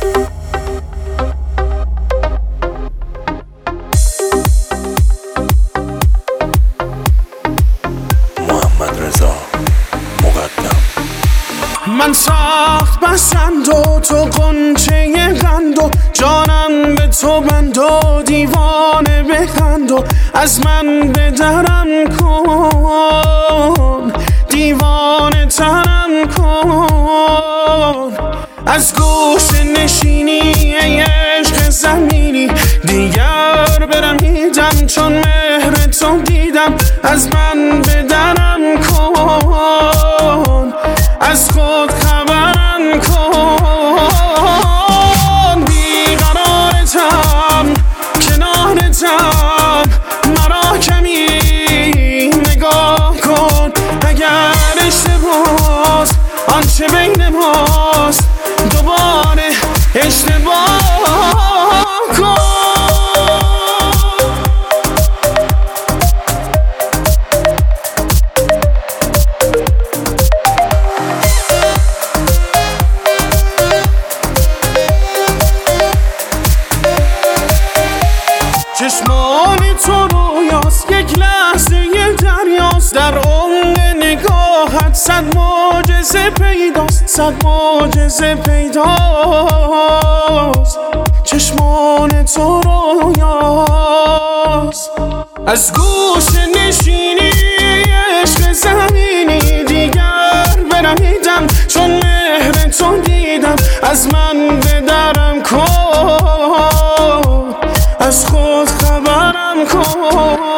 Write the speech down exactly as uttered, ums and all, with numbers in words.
من سخت بسند و تو قنچه قند و جانم به تو بند و دیوانه بخند و از من به درم کن، دیوانه ترم کن. از گوش نشینی عشق زمینی دیگر برمیدم، چون مهر تو دیدم از من به درم کن، از خود خبرم کن. بیقرارتم کنارتم، مرا کمی نگاه کن. اگر اشتباس آنچه بین ماست دوباره اشتباه کن. چشمان تو رویاست، یک لحظه دریاست، در عمق نگاهت صد معجزه پیداست، صد معجزه پیداست. چشمان تو رویاست، از گوش نشینی عشق زمینی دیگر برمیدم، چون مهر تو دیدم از من به درم کن، از خود خبرم کن.